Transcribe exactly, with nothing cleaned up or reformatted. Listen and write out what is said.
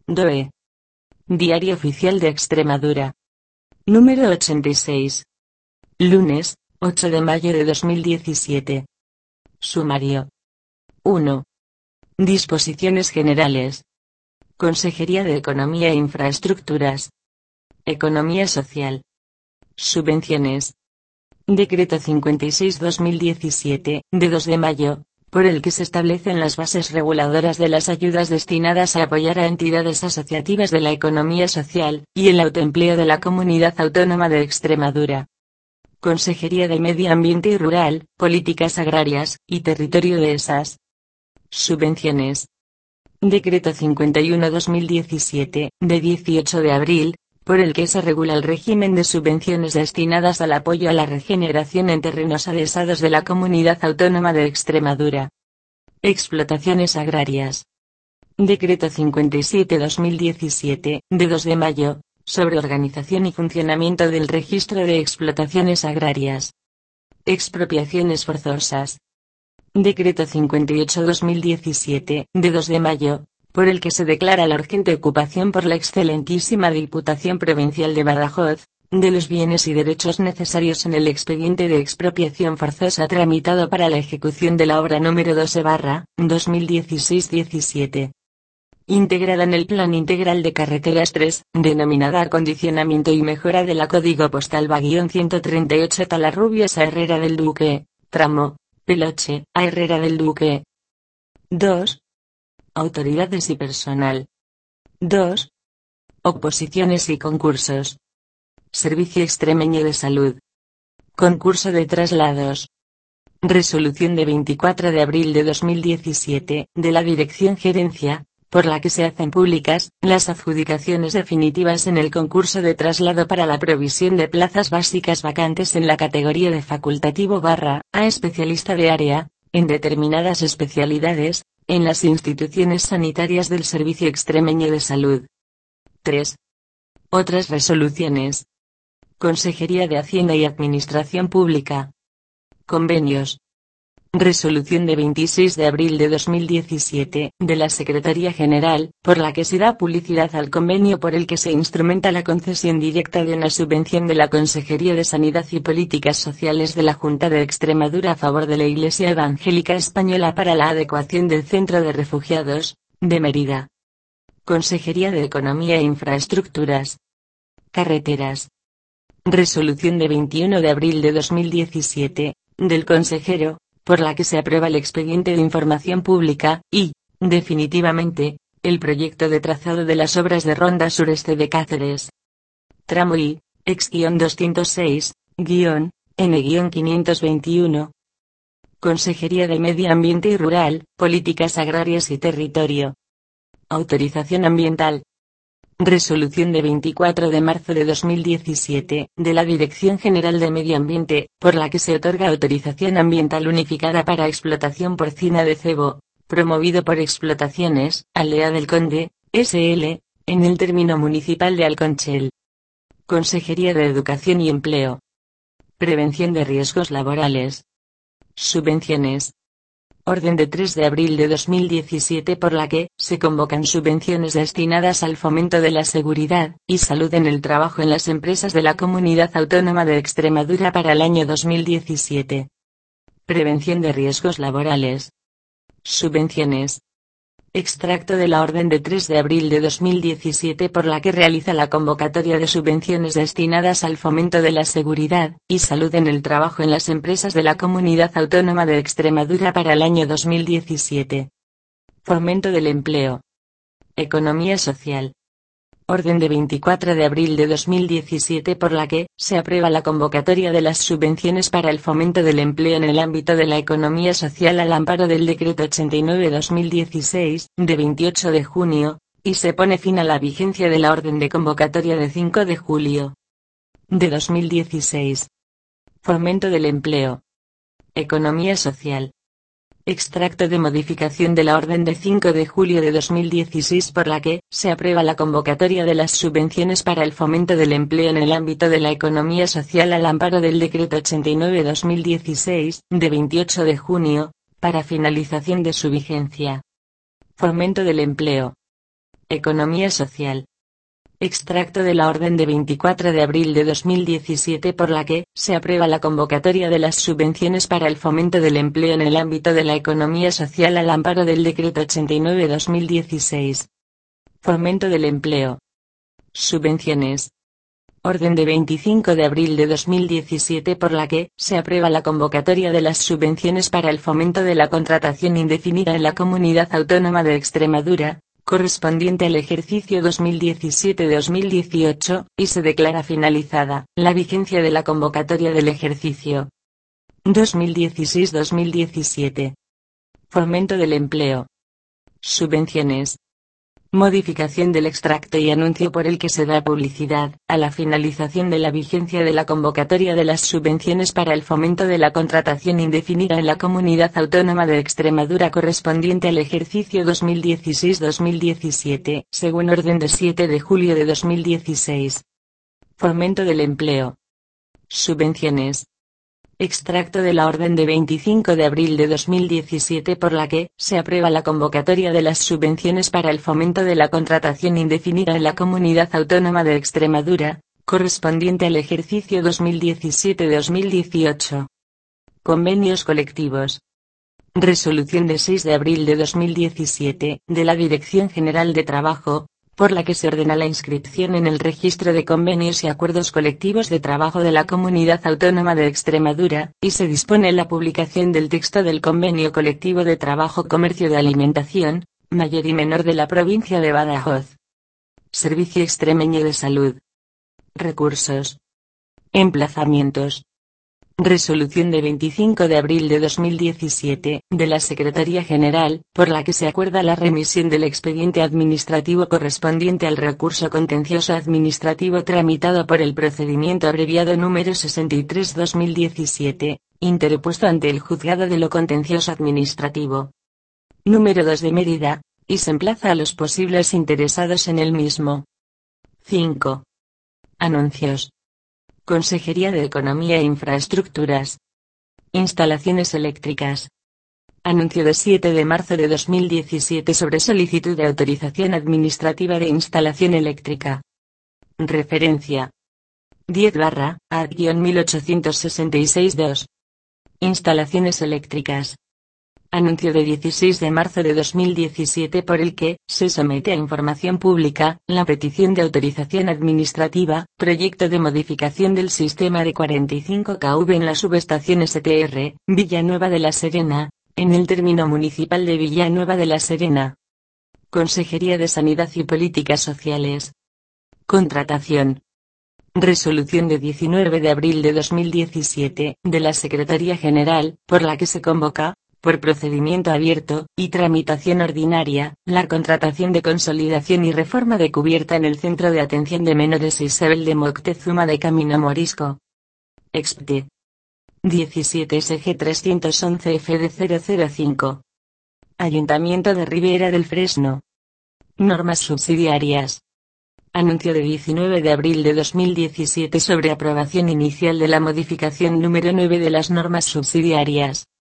D O E. Diario Oficial de Extremadura. Número ochenta y seis. Lunes, ocho de mayo de dos mil diecisiete. Sumario. uno. Disposiciones generales. Consejería de Economía e Infraestructuras. Economía Social. Subvenciones. Decreto cincuenta y seis barra dos mil diecisiete, de dos de mayo, por el que se establecen las bases reguladoras de las ayudas destinadas a apoyar a entidades asociativas de la economía social, y el autoempleo de la Comunidad Autónoma de Extremadura. Consejería de Medio Ambiente y Rural, Políticas Agrarias, y Territorio de esas. Subvenciones. Decreto cincuenta y uno barra dos mil diecisiete, de dieciocho de abril, por el que se regula el régimen de subvenciones destinadas al apoyo a la regeneración en terrenos adhesados de la Comunidad Autónoma de Extremadura. Explotaciones agrarias. Decreto cincuenta y siete barra dos mil diecisiete, de dos de mayo, sobre organización y funcionamiento del registro de explotaciones agrarias. Expropiaciones forzosas. Decreto cincuenta y ocho barra dos mil diecisiete, de dos de mayo, por el que se declara la urgente ocupación por la excelentísima Diputación Provincial de Badajoz, de los bienes y derechos necesarios en el expediente de expropiación forzosa tramitado para la ejecución de la obra número doce barra dos mil dieciséis diecisiete. Integrada en el Plan Integral de Carreteras tres, denominada Acondicionamiento y Mejora de la Código Postal ciento treinta y ocho Talarrubias a Herrera del Duque, tramo, Peloche, a Herrera del Duque. dos. Autoridades y personal. dos. Oposiciones y concursos. Servicio Extremeño de Salud. Concurso de traslados. Resolución de veinticuatro de abril de dos mil diecisiete, de la Dirección Gerencia, por la que se hacen públicas las adjudicaciones definitivas en el concurso de traslado para la provisión de plazas básicas vacantes en la categoría de facultativo barra a especialista de área, en determinadas especialidades, en las instituciones sanitarias del Servicio Extremeño de Salud. tres. Otras resoluciones. Consejería de Hacienda y Administración Pública. Convenios. Resolución de veintiséis de abril de dos mil diecisiete, de la Secretaría General, por la que se da publicidad al convenio por el que se instrumenta la concesión directa de una subvención de la Consejería de Sanidad y Políticas Sociales de la Junta de Extremadura a favor de la Iglesia Evangélica Española para la adecuación del Centro de Refugiados, de Mérida. Consejería de Economía e Infraestructuras. Carreteras. Resolución de veintiuno de abril de dos mil diecisiete, del consejero, por la que se aprueba el expediente de información pública, y, definitivamente, el proyecto de trazado de las obras de Ronda Sureste de Cáceres. Tramo I, ex doscientos seis, N quinientos veintiuno. Consejería de Medio Ambiente y Rural, Políticas Agrarias y Territorio. Autorización ambiental. Resolución de veinticuatro de marzo de dos mil diecisiete, de la Dirección General de Medio Ambiente, por la que se otorga autorización ambiental unificada para explotación porcina de cebo, promovido por Explotaciones, Aldea del Conde, S L, en el término municipal de Alconchel. Consejería de Educación y Empleo. Prevención de riesgos laborales. Subvenciones. Orden de tres de abril de dos mil diecisiete por la que se convocan subvenciones destinadas al fomento de la seguridad y salud en el trabajo en las empresas de la Comunidad Autónoma de Extremadura para el año dos mil diecisiete. Prevención de riesgos laborales. Subvenciones. Extracto de la orden de tres de abril de dos mil diecisiete por la que realiza la convocatoria de subvenciones destinadas al fomento de la seguridad y salud en el trabajo en las empresas de la Comunidad Autónoma de Extremadura para el año dos mil diecisiete. Fomento del empleo. Economía social. Orden de veinticuatro de abril de dos mil diecisiete por la que se aprueba la convocatoria de las subvenciones para el fomento del empleo en el ámbito de la economía social al amparo del Decreto ochenta y nueve barra dos mil dieciséis, de veintiocho de junio, y se pone fin a la vigencia de la orden de convocatoria de cinco de julio de dos mil dieciséis. Fomento del empleo. Economía social. Extracto de modificación de la orden de cinco de julio de dos mil dieciséis por la que se aprueba la convocatoria de las subvenciones para el fomento del empleo en el ámbito de la economía social al amparo del Decreto ochenta y nueve barra dos mil dieciséis, de veintiocho de junio, para finalización de su vigencia. Fomento del empleo. Economía social. Extracto de la orden de veinticuatro de abril de dos mil diecisiete por la que se aprueba la convocatoria de las subvenciones para el fomento del empleo en el ámbito de la economía social al amparo del decreto ochenta y nueve barra dos mil dieciséis. Fomento del empleo. Subvenciones. Orden de veinticinco de abril de dos mil diecisiete por la que se aprueba la convocatoria de las subvenciones para el fomento de la contratación indefinida en la Comunidad Autónoma de Extremadura, correspondiente al ejercicio dos mil diecisiete dos mil dieciocho, y se declara finalizada la vigencia de la convocatoria del ejercicio dos mil dieciséis dos mil diecisiete. Fomento del empleo. Subvenciones. Modificación del extracto y anuncio por el que se da publicidad a la finalización de la vigencia de la convocatoria de las subvenciones para el fomento de la contratación indefinida en la Comunidad Autónoma de Extremadura correspondiente al ejercicio dos mil dieciséis dos mil diecisiete, según orden de siete de julio de dos mil dieciséis. Fomento del empleo. Subvenciones. Extracto de la orden de veinticinco de abril de dos mil diecisiete por la que se aprueba la convocatoria de las subvenciones para el fomento de la contratación indefinida en la Comunidad Autónoma de Extremadura, correspondiente al ejercicio dos mil diecisiete dos mil dieciocho. Convenios colectivos. Resolución de seis de abril de dos mil diecisiete, de la Dirección General de Trabajo, por la que se ordena la inscripción en el Registro de Convenios y Acuerdos Colectivos de Trabajo de la Comunidad Autónoma de Extremadura, y se dispone la publicación del texto del Convenio Colectivo de Trabajo Comercio de Alimentación, mayor y menor de la provincia de Badajoz. Servicio Extremeño de Salud. Recursos. Emplazamientos. Resolución de veinticinco de abril de dos mil diecisiete, de la Secretaría General, por la que se acuerda la remisión del expediente administrativo correspondiente al recurso contencioso administrativo tramitado por el procedimiento abreviado número sesenta y tres barra dos mil diecisiete, interpuesto ante el Juzgado de lo Contencioso Administrativo número dos de Mérida, y se emplaza a los posibles interesados en el mismo. cinco. Anuncios. Consejería de Economía e Infraestructuras. Instalaciones eléctricas. Anuncio de siete de marzo de dos mil diecisiete sobre solicitud de autorización administrativa de instalación eléctrica. Referencia. diez barra A mil ochocientos sesenta y seis dos. Instalaciones eléctricas. Anuncio de dieciséis de marzo de dos mil diecisiete por el que se somete a información pública la petición de autorización administrativa, proyecto de modificación del sistema de cuarenta y cinco kilovoltios en la subestación S T R, Villanueva de la Serena, en el término municipal de Villanueva de la Serena. Consejería de Sanidad y Políticas Sociales. Contratación. Resolución de diecinueve de abril de dos mil diecisiete, de la Secretaría General, por la que se convoca, por procedimiento abierto y tramitación ordinaria, la contratación de consolidación y reforma de cubierta en el Centro de Atención de Menores Isabel de Moctezuma de Camino Morisco. Expte. diecisiete S G trescientos once F D cero cero cinco. Ayuntamiento de Ribera del Fresno. Normas subsidiarias. Anuncio de diecinueve de abril de dos mil diecisiete sobre aprobación inicial de la modificación número nueve de las normas subsidiarias.